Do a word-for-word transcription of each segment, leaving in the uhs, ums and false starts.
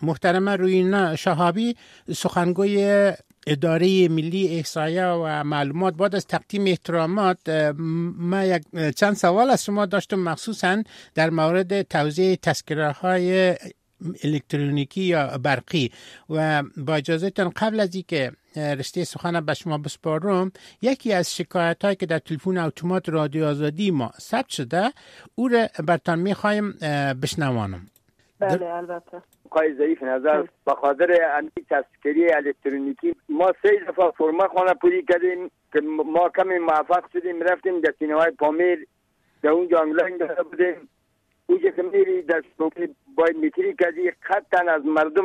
محترمه روینا شهابی، سخنگوی اداره ملی احصایه و معلومات، بعد از تقدیم احترامات ما یک چند سوال از شما داشتم، مخصوصا در مورد توزیع تذکره های الکترونیکی یا برقی و با اجازهتون قبل از اینکه رشته سخن به شما بسپارم، یکی از شکایت هایی که در تلفن اتومات رادیو آزادی ما ثبت شده او را برتان میخوایم بشنوانم. بله البته. قای ضعیف نظر به خاطر امی تذکره الکترونیکی ما سه دفعه فرما خانه پوری کردیم که ما کمی موفق شدیم، رفتیم در سینمای پامیر، در اونجا آنلاین داده بودیم. اونجا که میری در شوکی بایومتریک کردی، خطن از مردم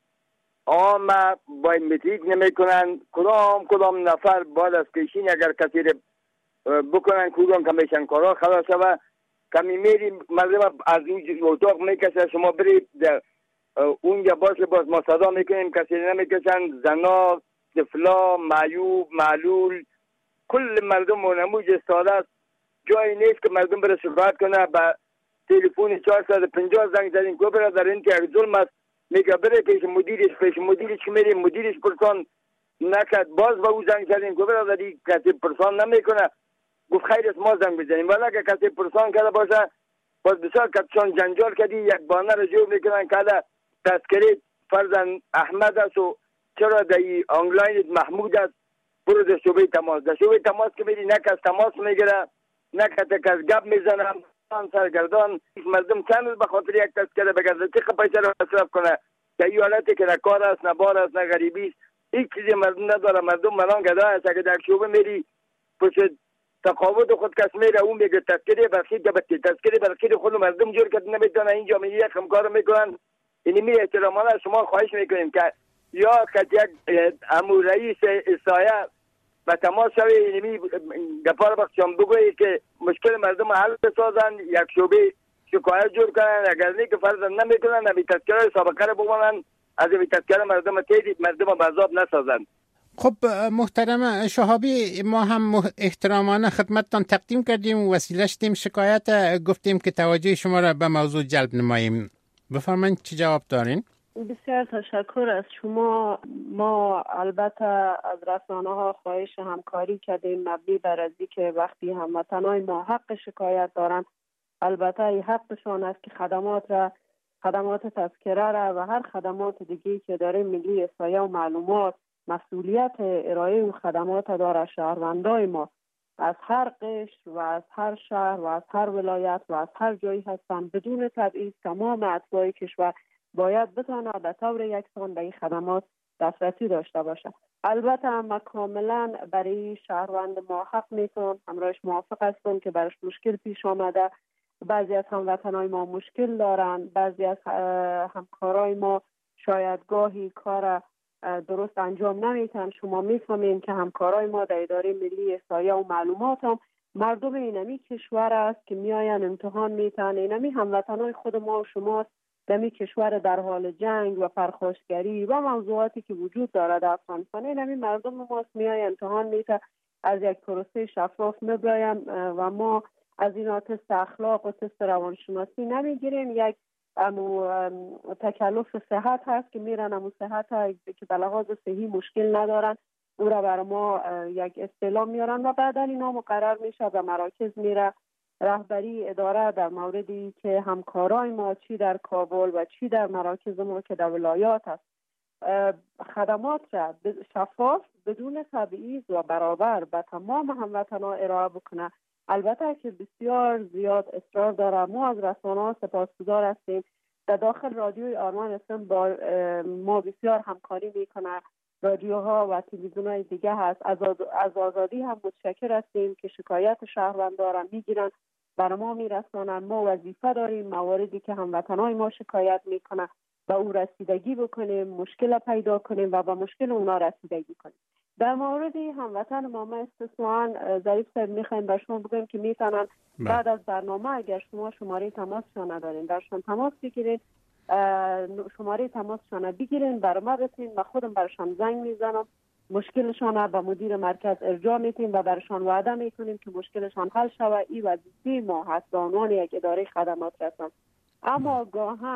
عام بایومتریک نمی کنن. کدام کدام نفر بعد از کشین اگر کسی بکنن کدام کمیشن کارا خلاص شوه، کمی میری مردم از این اتاق میکشه، شما برید در اونجا باشه باز ما صدا میکنیم کسی نمیکشن، زنا، طفلا، معیوب، معلول، کل مردم منموج استاده است. جایی نیست که مردم بره شکایت کنه. با تلفن چهارصد و پنجاه زنگ زدیم که برای در این که یک ظلم است، میگه بره پیش مدیرش، پیش مدیرش که میریم مدیرش پرسان نکرد، باز با او زنگ زدیم که برای در این کسی پرسان نمیکنه، گفت خیر است ما زنگ بزنیم. ولی اگه کسی پرسان کرده باشه باز بسیار کتشان جنجال کردی، یک بانه رو جور میکنن که تذکره فرزن احمد است و چرا در آنلاین محمود است، برو در شعبه تماس. در شعبه تماس که میری نه کس تماس میگیره نه کس گپ میزنه، سرگردان مردم چند به خاطر یک تذکره بگرده چه پیسه رو مصرف کنه در این حالتی که نه کار است نه بار است نه غریبی است، هیچ چیزی مردم نداره. مردم ملان گدا است. اگه در شعبه میری پشت تقاوت خود کس میره اون میگه تذکره برخی دبتی تذکره برخی خود مردم جور کرد نمیتونه اینجا می یک همکار میکنن. یعنی می احترامانه شما خواهش میکنیم که یا که یک امور رئیس احصایه و تماس شوی، یعنی گپار بخشم بگویی که مشکل مردم حل بسازن، یک شعبه شکایت جور کنن، اگر نه که فرض نمیکنن نمی تذکره سابقه رو بمانن، از این تذکره مردم تیدید مردم بذاب نسازن. خب محترم شهابی، ما هم احترامانه خدمتتان تقدیم کردیم و وسیله شدیم شکایت گفتیم که توجه شما را به موضوع جلب نماییم. بفرمایید چی جواب دارین؟ بسیار تشکر از شما. ما البته از رسانه ها خواهش همکاری کردیم مبنی بر از که وقتی هموطنان ما حق شکایت دارند، البته این حقشان است که خدمات را خدمات تذکره را و هر خدمات دیگه که داره ملی احصایه و معلومات مسئولیت ارائه و خدمات داره. شهروندای ما از هر قشر و از هر شهر و از هر ولایت و از هر جایی هستند، بدون تبعیض تمام اتباع کشور باید بتونه به طور یکسان به این خدمات دسترسی داشته باشه. البته هم کاملا برای شهروند ما حق میتون همراهش موافق هستم که برش مشکل پیش آمده. بعضی از هموطنای ما مشکل دارن، بعضی از همکارای ما شاید گاهی کار درست انجام نمیتن. شما میفهمین که همکارای ما در اداره ملی احصایه و معلومات هم مردم اینمی کشور است که میاین امتحان میتن. اینمی هموطنای خود ما و شماست دمی کشور در حال جنگ و پرخاشگری و موضوعاتی که وجود دارد در افغانستان. اینمی مردم ماست میای امتحان میتن، از یک پروسه شفاف میبرایم و ما از اینا تست اخلاق و تست روانشناسی نمیگیریم. یک امو تکلف صحت هست که میرن امو صحت هست که به لحاظ صحی مشکل ندارن، او را بر ما یک استعلام میارن و بعدا اینا مقرر میشه و مراکز میره. رهبری اداره در موردی که همکارای ما چی در کابل و چی در مراکز ما که در ولایات است خدمات را شفاف بدون تبعیض و برابر به تمام هموطنان ارائه بکنه. البته که بسیار زیاد اصرار داره. ما از رسانه‌ها سپاسگزار هستیم. در داخل رادیوی آرمان اسم با ما بسیار همکاری میکنه. رادیوها و تلویزیون‌های دیگه هست. از, از آزادی هم متشکر هستیم که شکایت شهروندان را میگیرن برای ما میرسانن. ما وظیفه داریم مواردی که هموطنای ما شکایت میکنه و او رسیدگی بکنیم، مشکل پیدا کنیم و با مشکل اونا رسیدگی کنیم. در مورد هموطن ما ما استثناً ظریف صاحب میخوایم به شما بگم که میتونن بعد از برنامه اگر شما شماره تماسشان ندارین برشان تماس بگیرین، شماره تماسشان بگیرین برای ما بتین و خودم برشان زنگ میزنم، مشکلشان به مدیر مرکز ارجاع میتیم و برشان وعده میکنیم که مشکلشان حل شود. این وظیفه ما هست به عنوان یک اداره خدمات رسان. اما گاهن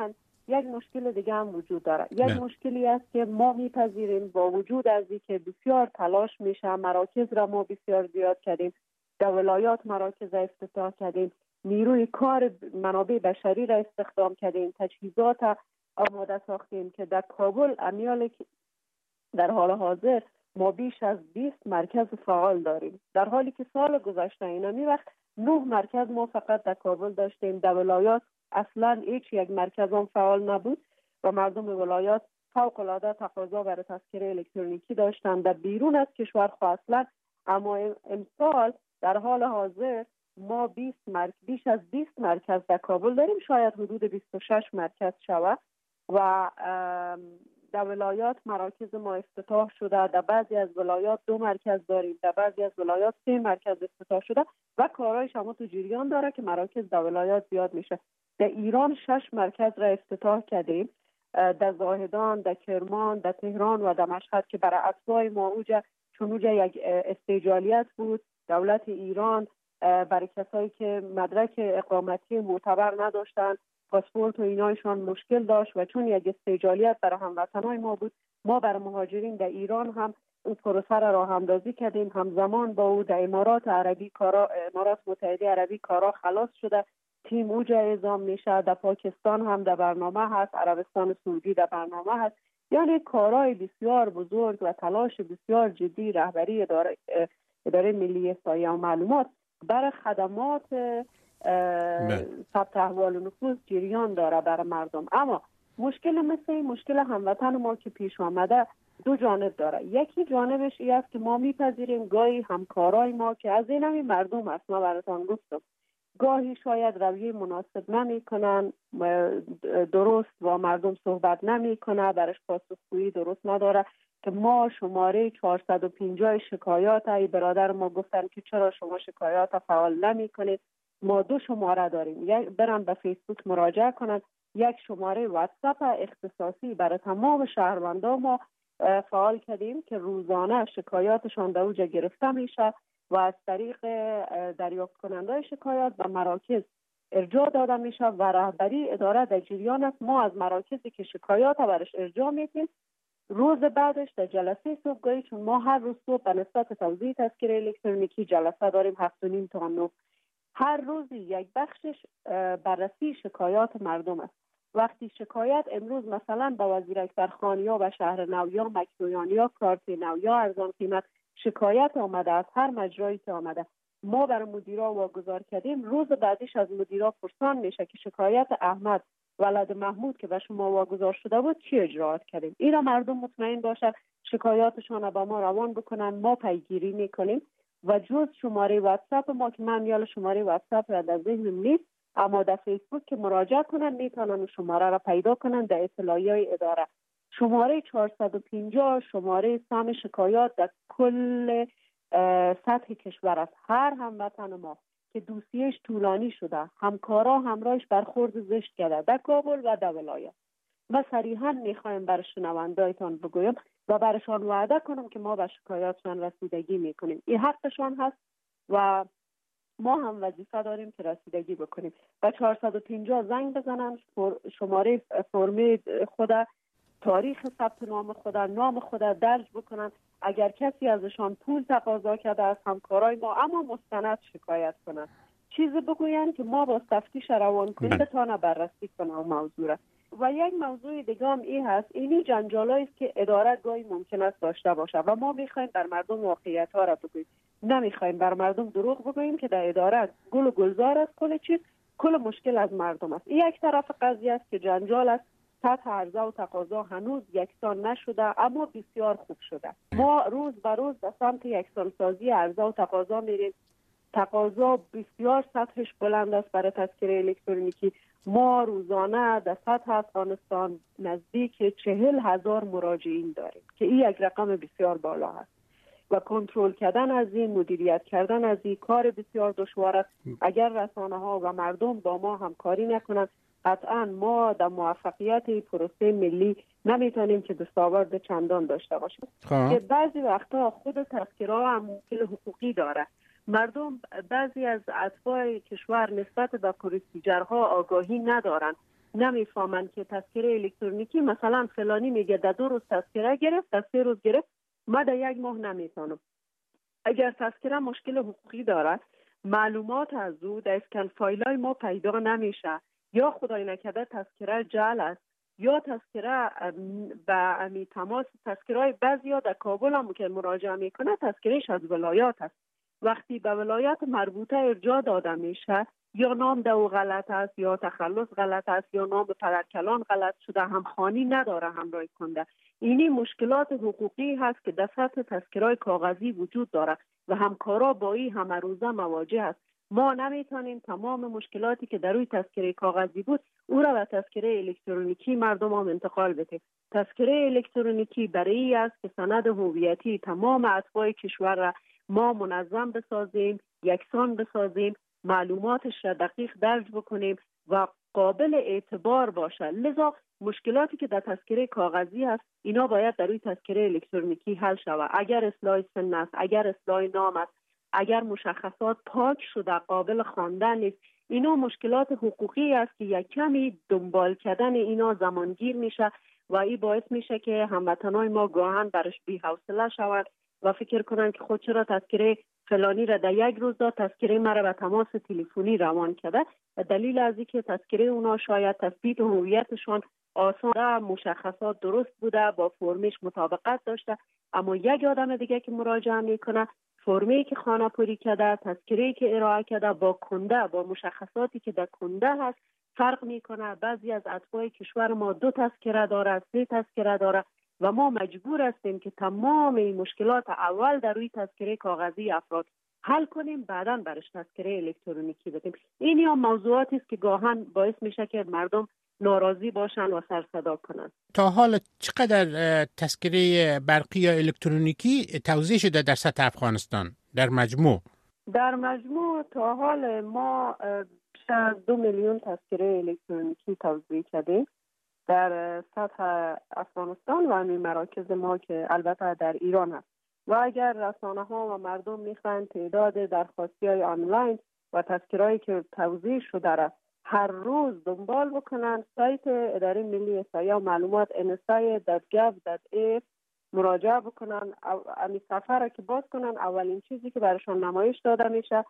یک مشکل دیگه هم وجود داره. یک نه. مشکلی است که ما میپذیریم با وجود از اینکه بسیار تلاش میشه، مراکز را ما بسیار زیاد کردیم، در ولایات مراکز افتتاح کردیم، نیروی کار منابع بشری را استخدام کردیم، تجهیزات آماده ساختیم که در کابل امیال در حال حاضر ما بیش از بیست مرکز فعال داریم، در حالی که سال گذشته اینمی وقت نه مرکز ما فقط در کابل داشتیم. در ولایات اصلا هیچ یک مرکز هم فعال نبود و مردم ولایات فوق العاده تقاضا برای تذکره الکترونیکی داشتند. در بیرون از کشور خو اصلا، اما امسال در حال حاضر ما بیست مرکز بیش از بیست مرکز در کابل داریم، شاید حدود بیست و شش مرکز شود و در ولایات مراکز ما افتتاح شده. در بعضی از ولایات دو مرکز داریم، در بعضی از ولایات سه مرکز افتتاح شده و کارهایش هم تو جریان داره که مراکز در ولایات زیاد میشه. در ایران شش مرکز را افتتاح کردیم، در زاهدان، در کرمان، در تهران و در مشهد که برای اتباع ما اوجه چون اوجه یک استیجالیت بود. دولت ایران برای کسایی که مدرک اقامتی معتبر نداشتن، پاسپورت و اینایشان مشکل داشت و چون یک استیجالیت برای هموطنای ما بود، ما برای مهاجرین در ایران هم اون پروسه را راه اندازی کردیم. همزمان با او در امارات عربی کارا امارات متحده عربی کارا خلاص شده، تیم اوجا اعزام میشه. در پاکستان هم در برنامه هست، عربستان سعودی در برنامه هست. یعنی کارهای بسیار بزرگ و تلاش بسیار جدی رهبری اداره اداره ملی احصایه و معلومات برای خدمات ثبت احوال و نفوذ جریان داره برای مردم. اما مشکل مثل این مشکل هموطن ما که پیش آمده دو جانب داره. یکی جانبش این است که ما میپذیریم گاهی همکارای ما که از این همین مردم است، ما براتان گفتم، گاهی شاید رویه مناسب نمی کنن، درست با مردم صحبت نمی کنه، برش پاسخگویی درست نداره که ما شماره چهارصد و پنجاه شکایات ای برادر ما گفتن که چرا شما شکایات فعال نمی کنید. ما دو شماره داریم، یک برن به فیسبوک مراجعه کنن، یک شماره واتساپ اختصاصی برای تمام شهروندان ما فعال کردیم که روزانه شکایاتشان در اوجا گرفته میشه و از طریق دریافت کننده شکایات به مراکز ارجاع داده میشه و رهبری اداره در جریان است. ما از مراکزی که شکایات برش ارجاع میدیم، روز بعدش در جلسه صبحگاهی، چون ما هر روز صبح به نسبت توزیع تذکره الکترونیکی جلسه داریم هفت و نیم تا نه، هر روز یک بخشش بررسی شکایات مردم است. وقتی شکایت امروز مثلا با وزیر اکبرخان یا به شهر نو یا مکدویان یا کارت نو یا ارزان قیمت شکایت آمده از هر مجرایی که آمده، ما برای مدیرا واگذار کردیم، روز بعدش از مدیرا پرسان میشه که شکایت احمد ولد محمود که به شما واگذار شده بود چی اجراات کردیم. اینا مردم مطمئن باشن شکایاتشان با ما روان بکنن، ما پیگیری میکنیم و جز شماره واتساپ ما که من میال شماره واتساپ را در ذهنم نیست، اما در فیسبوک که مراجعه کنن میتونن شماره را پیدا کنن در اطلاعیه اداره. شماره چهارصد و پنجاه شماره سهم شکایات در کل سطح کشور است. هر هموطن ما که دوسیهش طولانی شده، همکارا همراهش برخورد زشت کرده در کابل و در ولایت، ما صریحا میخوایم برای شنوندایتان بگویم و برشان وعده کنم که ما به شکایاتشان رسیدگی میکنیم. این حقشان هست و ما هم وظیفه داریم که رسیدگی بکنیم. و چهارصد و پنجاه زنگ بزنن، شماره فرمی خود، تاریخ ثبت نام خود، نام خود درج بکنن. اگر کسی ازشان پول تقاضا کرده از همکارای ما اما مستند شکایت کنن، چیزی بگوین که ما با تفتیش روان کنیم بتانه بررسی کنه و موضوع را. و یک موضوع دیگه هم این هست، اینی جنجالایی است که اداره گاهی ممکن است داشته باشه و ما میخوایم بر مردم واقعیت ها را بگوییم، نمیخوایم بر مردم دروغ بگوییم که در اداره گل و گلزار است، کل چیز کل مشکل از مردم است. این یک طرف قضیه است که جنجال است، سطح عرضه و تقاضا هنوز یکسان نشده اما بسیار خوب شده. ما روز به روز به سمت یکسان سازی عرضه و تقاضا میریم. تقاضا بسیار سطحش بلند است برای تذکره الکترونیکی. ما روزانه در سطح افغانستان نزدیک چهل هزار مراجعین داریم که این یک رقم بسیار بالا است و کنترل کردن از این، مدیریت کردن از این کار بسیار دشوار است. اگر رسانه ها و مردم با ما همکاری نکنند، قطعا ما در موفقیت پروسه ملی نمیتونیم که دستاورد چندان داشته باشیم. که بعضی وقتا خود تذکره هم مشکل حقوقی داره. مردم بعضی از اتباع کشور نسبت به پروسیجرها آگاهی ندارن نمیفهمن که تذکره الکترونیکی مثلا فلانی میگه در دو روز تذکره گرفت، در سه روز گرفت، ما در یک ماه نمیتونم. اگر تذکره مشکل حقوقی داره، معلومات از او در اسکن فایلای ما پیدا نمیشه، یا خدای نکرده تذکره جعل است، یا تذکره به امی تماس تذکره بعضیا در کابل هم که مراجعه میکنه تذکرهش از ولایات است. وقتی به ولایت مربوطه ارجاع داده میشه، یا نام دو غلط است، یا تخلص غلط است، یا نام پدرکلان غلط شده، همخوانی نداره همراه کنده. اینی مشکلات حقوقی هست که در سطح تذکرهای کاغذی وجود داره و همکارا با این همه روزه مواجه است. ما نمیتونیم تمام مشکلاتی که در روی تذکره کاغذی بود او را به تذکره الکترونیکی مردم هم انتقال بدیم. تذکره الکترونیکی برای است که سند هویتی تمام اتباع کشور را ما منظم بسازیم، یکسان بسازیم، معلوماتش را دقیق درج بکنیم و قابل اعتبار باشه. لذا مشکلاتی که در تذکره کاغذی هست اینا باید در روی تذکره الکترونیکی حل شود. اگر اصلاح سن است، اگر اصلاح نام است، اگر مشخصات پاک شده قابل خواندن نیست، اینا مشکلات حقوقی است که یک کمی دنبال کردن اینا زمانگیر میشه و این باعث میشه که هموطنای ما گاهن برش بی حوصله شوند و فکر کنن که خود چرا تذکره فلانی را در یک روز داد، تذکره مرا به تماس تلفنی روان کرده. و دلیل از اینکه تذکره اونا شاید تثبیت هویتشون آسان، مشخصات درست بوده، با فرمش مطابقت داشته، اما یک آدم دیگه که مراجعه میکنه فرمی که خانه پوری کرده، تذکره‌ای که ارائه کرده با کنده، با مشخصاتی که در کنده هست فرق میکنه. بعضی از اتباع کشور ما دو تذکره داره، سه تذکره داره و ما مجبور هستیم که تمام این مشکلات اول در روی تذکره کاغذی افراد حل کنیم، بعداً برش تذکره الکترونیکی بدیم. این یا موضوعاتی است که گاهن باعث میشه که مردم ناراضی باشن و سر صدا کنن. تا حال چقدر تذکره برقی یا الکترونیکی توزیع شده در سطح افغانستان در مجموع؟ در مجموع تا حال ما بیش از دو میلیون تذکره الکترونیکی توزیع کردیم در سطح افغانستان و همین مراکز ما که البته در ایران هست. و اگر رسانه ها و مردم میخواین تعداد درخواستی های آنلاین و تذکرهایی که توزیع شده را هر روز دنبال بکنن، سایت اداره ملی احصایه و معلومات ان اس ای دات گاو دات ای مراجعه بکنن. امی صفحه را که باز کنن، اولین چیزی که برشان نمایش داده میشه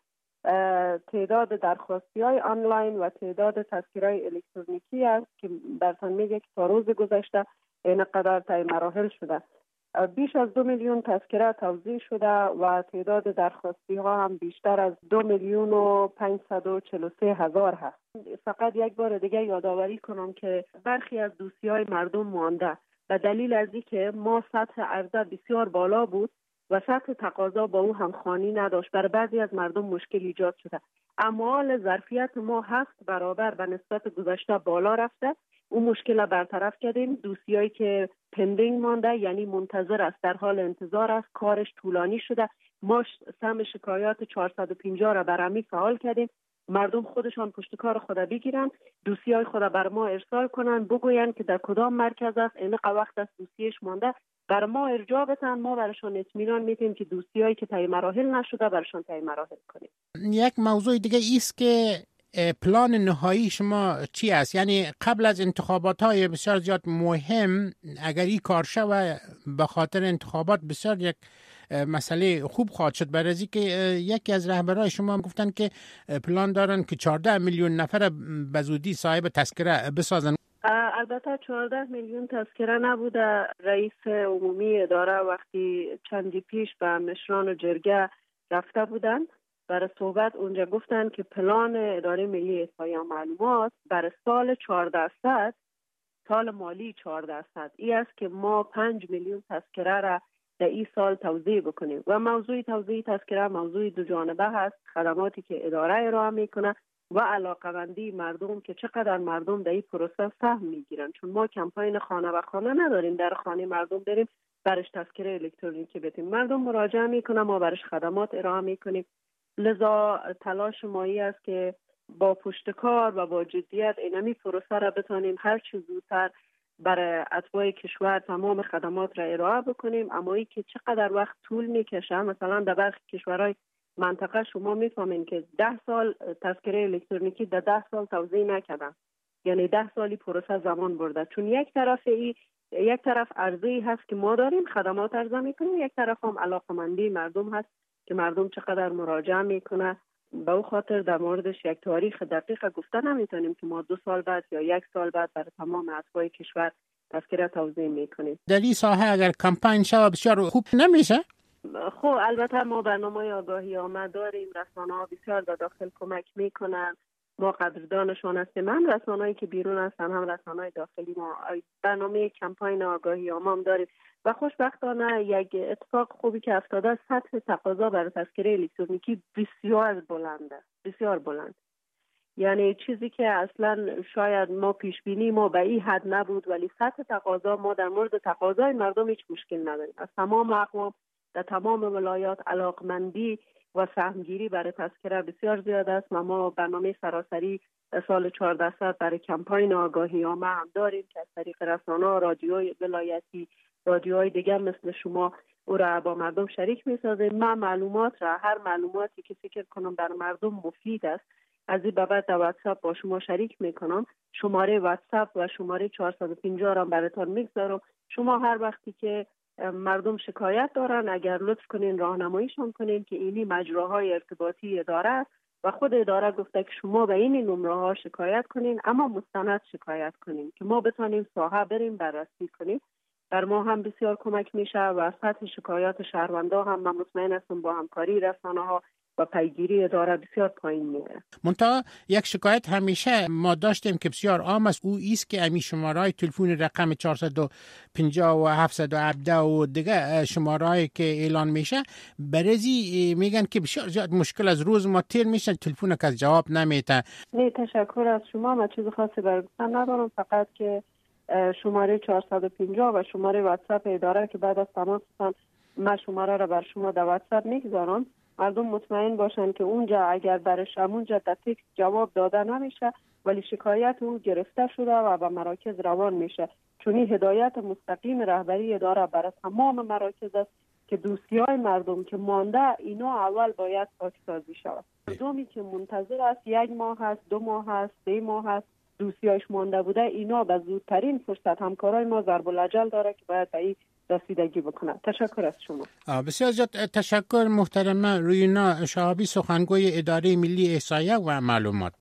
تعداد درخواستی های آنلاین و تعداد تذکره های الکترونیکی است که برتان میگه که تا روز گذشته اینقدر طی مراحل شده. بیش از دو میلیون تذکره توزیع شده و تعداد درخواستی ها هم بیشتر از دو میلیون و پنجصد و چهل و سه هزار هست. فقط یک بار دیگه یادآوری کنم که برخی از دوسیه های مردم مانده به دلیل از اینکه ما سطح عرضه بسیار بالا بود و سطح تقاضا با او همخوانی نداشت، برای بعضی از مردم مشکل ایجاد شده. اما حال ظرفیت ما هفت برابر به نسبت گذشته بالا رفته. اون مشکل را برطرف کردیم. دوسیایی که پندینگ مانده یعنی منتظر است، در حال انتظار است، کارش طولانی شده، ما سهم شکایات چهارصد و پنجاه را برمی فعال کردیم. مردم خودشان پشت کار خود بگیرن، دوسیای خود بر ما ارسال کنن، بگوین که در کدام مرکز است، اینقدر وقت است دوسیش مانده، بر ما ارجاع بدن، ما برشان اطمینان میدیم که دوسیایی که طی مراحل نشده برشان طی مراحل کنیم. یک موضوع دیگه ایست که پلان نهایی شما چی است؟ یعنی قبل از انتخابات های بسیار زیاد مهم، اگر این کار شود به خاطر انتخابات بسیار یک مسئله خوب خواهد شد. برای اینکه یکی از رهبران شما هم گفتن که پلان دارن که چهارده میلیون نفر به زودی صاحب تذکره بسازن. البته چهارده میلیون تذکره نبوده. رئیس عمومی اداره وقتی چندی پیش به مشران جرگه رفته بودن برای صحبت، اونجا گفتن که پلان اداره ملی احصایه و معلومات برای سال چهارده صد، سال مالی چهارده صد، این است که ما پنج میلیون تذکره را در این سال توزیع بکنیم. و موضوع توزیع تذکره موضوع دو جانبه هست، خدماتی که اداره ارائه میکنه و علاقه‌مندی مردم که چقدر مردم در این پروسه سهم میگیرن. چون ما کمپاین خانه به خانه نداریم، در خانه مردم بریم برش تذکره الکترونیکی بدیم. مردم مراجعه میکنه، ما برش خدمات ارائه میکنیم. لذا تلاش مایی است که با پشتکار و با جدیت اینمی پروسه را بتانیم هر چه زودتر برای اتباع کشور تمام خدمات را ارائه بکنیم. اما ای که چقدر وقت طول میکشه، مثلا در برخی کشورهای منطقه شما میفهمین که ده سال تذکره الکترونیکی در ده سال توزیع نکردن. یعنی ده سالی پروسه زمان برده، چون یک طرف ای یک طرف عرضه‌ای هست که ما داریم خدمات عرضه میکنیم، یک طرف هم علاقمندی مردم هست که مردم چقدر مراجعه میکنه. به او خاطر در موردش یک تاریخ دقیق گفته نمیتونیم که ما دو سال بعد یا یک سال بعد برای تمام اتباع کشور تذکره توزیع میکنیم. در این ساحه اگر کمپاین شود بسیار خوب نمیشه؟ خب البته ما برنامه آگاهی عامه داریم، رسانه‌ها بسیار در داخل کمک میکنن، ما قدردانشان هستیم، هم رسانه‌ای که بیرون هستن هم رسانه‌های داخلی. ما برنامه کمپاین آگاهی عامه هم داریم و خوشبختانه یک اتفاق خوبی که افتاده، سطح تقاضا برای تذکره الکترونیکی بسیار بلنده، بسیار بلند. یعنی چیزی که اصلا شاید ما پیش بینی ما به این حد نبود، ولی سطح تقاضا، ما در مورد تقاضای مردم هیچ مشکل نداریم. از تمام اقوام در تمام ولایات علاقمندی و سهمگیری برای تذکره بسیار زیاد است و ما برنامه سراسری سال چهارده صد برای کمپاین آگاهی عامه هم داریم که از طریق رسانه‌ها، رادیوی ولایتی، رادیوهای دیگر مثل شما او را با مردم شریک می‌سازیم. ما معلومات را، هر معلوماتی که فکر کنم بر مردم مفید است، از این به بعد در واتساپ با شما شریک میکنم. شماره واتساپ و شماره چهارصد و پنجاه را براتون میگذارم. شما هر وقتی که مردم شکایت دارن، اگر لطف کنین راهنماییشون کنین که اینی مجراهای ارتباطی اداره است و خود اداره گفته که شما به این نمره ها شکایت کنین، اما مستند شکایت کنین که ما بتونیم ساحه بریم بررسی کنیم. بر ما هم بسیار کمک میشه و سطح شکایات شهروندا هم من مطمئن هستم با همکاری رسانه‌ها و پیگیری اداره بسیار پایین میره. منتها یک شکایت همیشه ما داشتیم که بسیار عام است، او ایست که امی شماره‌های تلفن رقم چهارصد و پنجاه و هفتصد و هفده و دیگه شماره‌ای که اعلان میشه، برزی میگن که بسیار زیاد مشکل از روز ما تیر میشه، تلفن که جواب نمیده. نه تشکر از شما، من چیز خاصی برای گفتن ندارم، فقط که شماره چهارصد و پنجاه و شماره واتساپ اداره که بعد از تماس من شماره را بر شما در واتساپ میگذارم. مردم مطمئن باشن که اونجا اگر برش اونجا در تکست جواب داده نمیشه، ولی شکایت اون گرفته شده و به مراکز روان میشه، چون این هدایت مستقیم رهبری اداره برای تمام مراکز است که دوسیای مردم که مانده اینا اول باید پاکسازی شود. مردمی که منتظر است یک ماه هست، دو ماه هست، سه ماه هست دوسیایش مانده بوده، اینا به زودترین فرصت همکارای ما ضرب الاجل داره که باید به این رسیدگی بکنه. تشکر از شما. بسیار زیاد تشکر محترمه روینا شهابی، سخنگوی اداره ملی احصایه و معلومات.